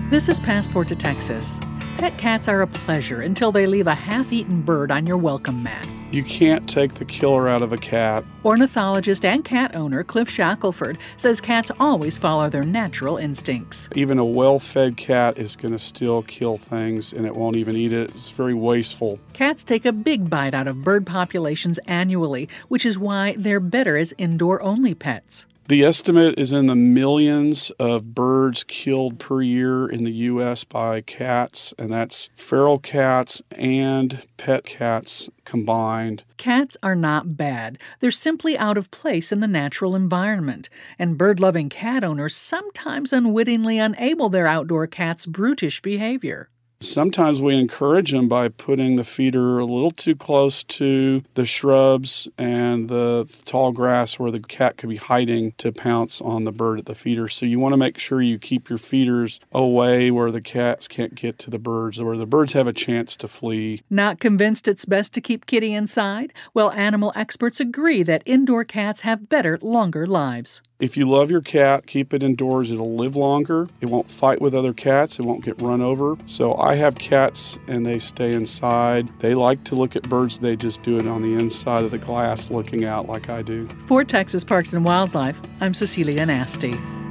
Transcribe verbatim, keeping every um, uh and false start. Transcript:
This is Passport to Texas. Pet cats are a pleasure until they leave a half-eaten bird on your welcome mat. You can't take the killer out of a cat. Ornithologist and cat owner Cliff Shackelford says cats always follow their natural instincts. Even a well-fed cat is going to still kill things, and it won't even eat it. It's very wasteful. Cats take a big bite out of bird populations annually, which is why they're better as indoor-only pets. The estimate is in the millions of birds killed per year in the U S by cats, and that's feral cats and pet cats combined. Cats are not bad. They're simply out of place in the natural environment, and bird-loving cat owners sometimes unwittingly enable their outdoor cats' brutish behavior. Sometimes we encourage them by putting the feeder a little too close to the shrubs and the tall grass where the cat could be hiding to pounce on the bird at the feeder. So you want to make sure you keep your feeders away where the cats can't get to the birds, where the birds have a chance to flee. Not convinced it's best to keep Kitty inside? Well, animal experts agree that indoor cats have better, longer lives. If you love your cat, keep it indoors. It'll live longer. It won't fight with other cats. It won't get run over. So I have cats and they stay inside. They like to look at birds. They just do it on the inside of the glass looking out like I do. For Texas Parks and Wildlife, I'm Cecilia Nasty.